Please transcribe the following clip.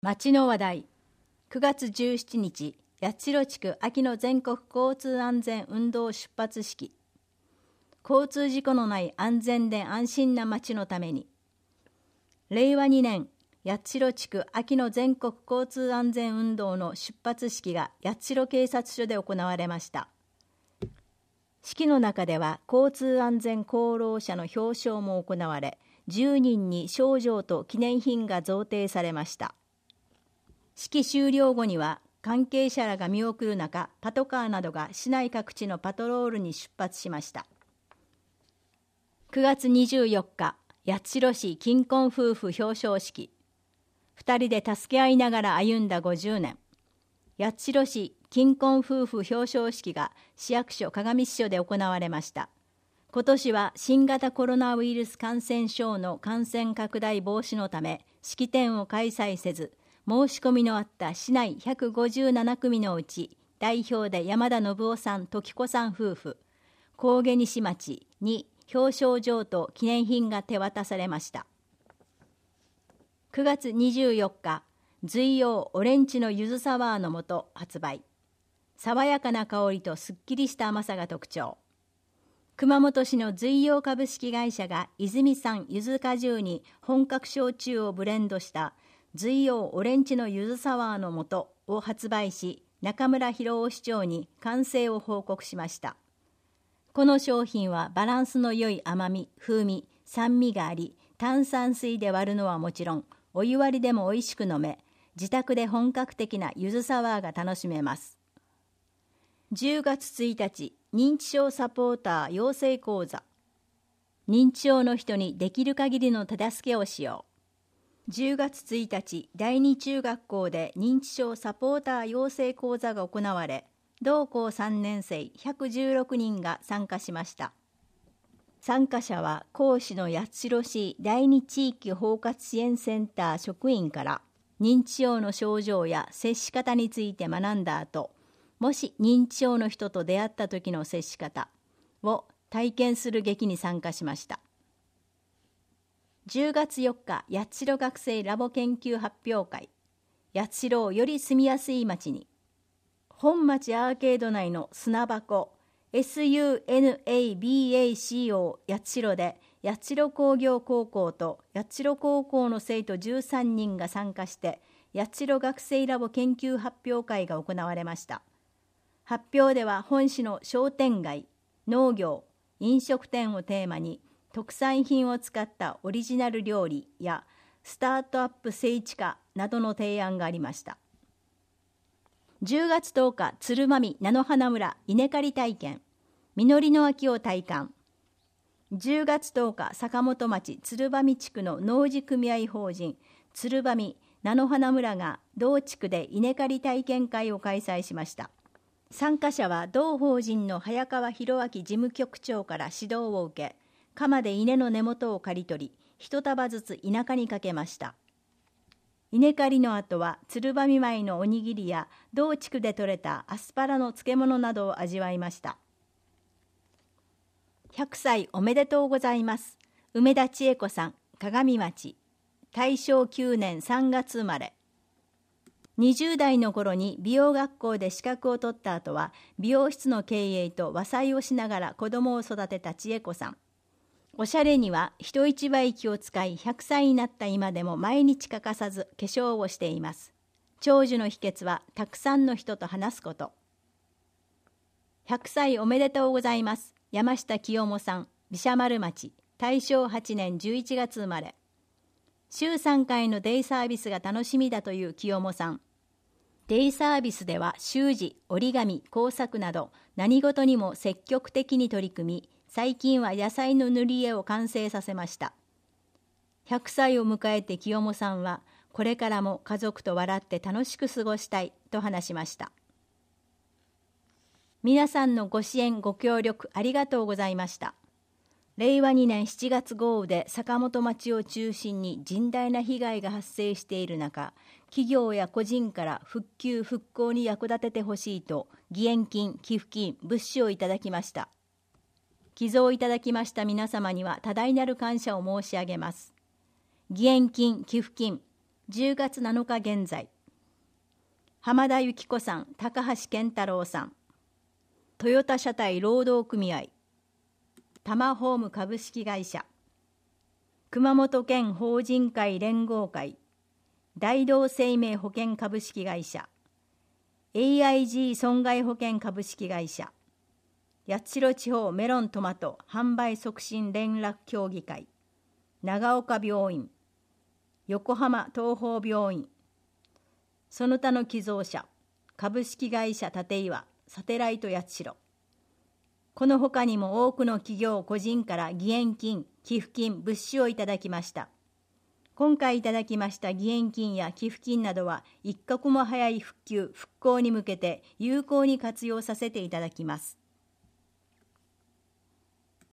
町の話題。9月17日、八代地区秋の全国交通安全運動出発式。交通事故のない安全で安心な町のために。令和2年、八代地区秋の全国交通安全運動の出発式が八代警察署で行われました。式の中では交通安全功労者の表彰も行われ、10人に賞状と記念品が贈呈されました。式終了後には関係者らが見送る中、パトカーなどが市内各地のパトロールに出発しました。9月24日、八代市金婚夫婦表彰式。2人で助け合いながら歩んだ50年。八代市金婚夫婦表彰式が市役所鏡支所で行われました。今年は新型コロナウイルス感染症の感染拡大防止のため、式典を開催せず、申し込みのあった市内157組のうち、代表で山田信夫さん、時子さん夫婦、神戸西町に表彰状と記念品が手渡されました。9月24日、随陽オレンジのゆずサワーの素発売。爽やかな香りとすっきりした甘さが特徴。熊本市の随陽株式会社が泉産ゆず果汁に本格焼酎をブレンドした随陽オレンジのゆずサワーの素を発売し、中村博夫市長に完成を報告しました。この商品はバランスの良い甘み、風味、酸味があり、炭酸水で割るのはもちろん、お湯割りでも美味しく飲め、自宅で本格的なゆずサワーが楽しめます。10月1日、認知症サポーター養成講座。認知症の人にできる限りの手助けをしよう。10月1日、第二中学校で認知症サポーター養成講座が行われ、同校3年生116人が参加しました。参加者は講師の八代市第二地域包括支援センター職員から認知症の症状や接し方について学んだ後、もし認知症の人と出会った時の接し方を体験する劇に参加しました。10月4日、八代学生ラボ研究発表会。八代をより住みやすい街に。本町アーケード内の砂箱 SUNABACO 八代で八代工業高校と八代高校の生徒13人が参加して八代学生ラボ研究発表会が行われました。発表では本市の商店街、農業、飲食店をテーマに特産品を使ったオリジナル料理やスタートアップ聖地化などの提案がありました。10月10日、鶴舞菜の花村稲刈り体験、実りの秋を体感。10月10日、坂本町鶴舞地区の農事組合法人鶴舞菜の花村が同地区で稲刈り体験会を開催しました。参加者は同法人の早川博明事務局長から指導を受け、鎌で稲の根元を刈り取り、一束ずつ稲刈りにかけました。稲刈りの後は鶴羽米のおにぎりや同地区で採れたアスパラの漬物などを味わいました。100歳おめでとうございます。梅田千恵子さん、鏡町。大正9年3月生まれ。20代の頃に美容学校で資格を取った後は美容室の経営と和裁をしながら子供を育てた千恵子さん。おしゃれには人一倍気を使い、100歳になった今でも毎日欠かさず化粧をしています。長寿の秘訣はたくさんの人と話すこと。100歳おめでとうございます。山下清美さん、毘沙丸町。大正8年11月生まれ。週3回のデイサービスが楽しみだという清美さん。デイサービスでは習字、折り紙、工作など何事にも積極的に取り組み、最近は野菜の塗り絵を完成させました。100歳を迎えて清美さんは、これからも家族と笑って楽しく過ごしたいと話しました。皆さんのご支援ご協力ありがとうございました。令和2年7月豪雨で坂本町を中心に甚大な被害が発生している中、企業や個人から復旧・復興に役立ててほしいと、義援金、寄付金、物資をいただきました。寄贈いただきました皆様には多大なる感謝を申し上げます。義援金、寄付金、 10月7日現在、浜田由紀子さん、高橋健太郎さん、トヨタ車体労働組合、タマホーム株式会社、熊本県法人会連合会、大同生命保険株式会社、AIG 損害保険株式会社、八代地方メロントマト販売促進連絡協議会、長岡病院、横浜東邦病院、その他の寄贈者、株式会社立岩、サテライト八代。この他にも多くの企業個人から義援金、寄付金、物資をいただきました。今回いただきました義援金や寄付金などは一刻も早い復旧・復興に向けて有効に活用させていただきます。